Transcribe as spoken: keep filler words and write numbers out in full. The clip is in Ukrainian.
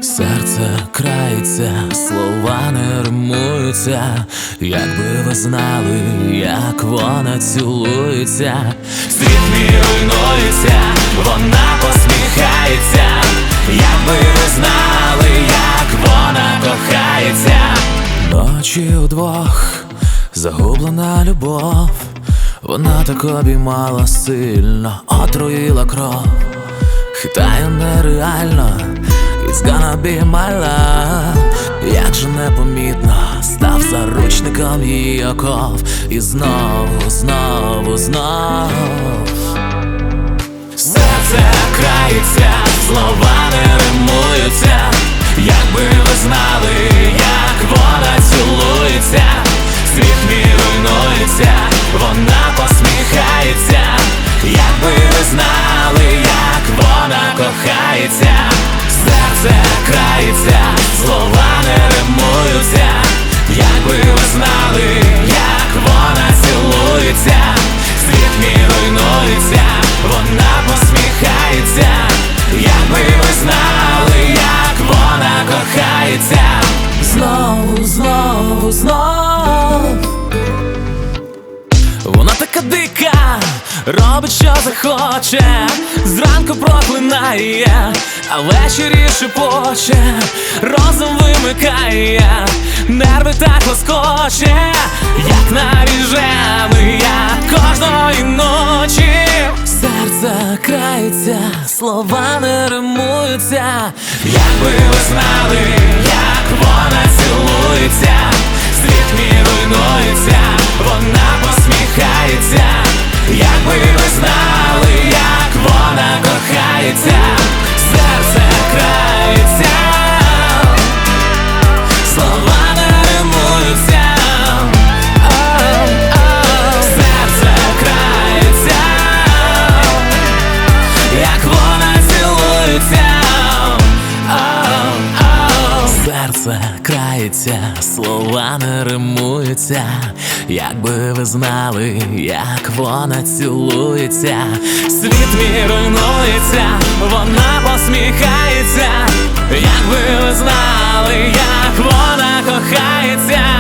Серце крається, слова не римуються. Якби ви знали, як вона цілується. Світ мій руйнується, вона посміхається. Якби ви знали, як вона кохається. Ночі удвох, загублена любов. Вона так обіймала сильно, отруїла кров. Хитаю нереально, it's gonna be my love. Як же непомітно став заручником її оков. І знову, знову, знов серце крається, слова не римуються. Якби ви знали, як вона цілується. Світ мій руйнується, вона посміхається. Якби ви знали, як вона кохається. Серце крається, слова не римуються. Якби ви знали, як вона цілується. Світ мій руйнується, вона посміхається. Якби ви знали, як вона кохається. Знову, знову, знов. Вона така дика, робить, що захоче. Зранку проклинає, а ввечері шепоче. Розум вимикає, нерви так лоскоче. Як наріжений я кожної ночі. Серце крається, слова не римуються. Якби ви знали, як вона цілується. Світ мій руйнується, вона посміхається. Якби ви знали, як вона кохається. Серце крається, слова не римуються. Oh, oh. Серце крається, як вона цілується. Oh, oh. Серце крається, слова не римуються. Якби ви знали, як вона цілується. Світ мій руйнується, вона посміхається. Якби ви знали, як вона кохається.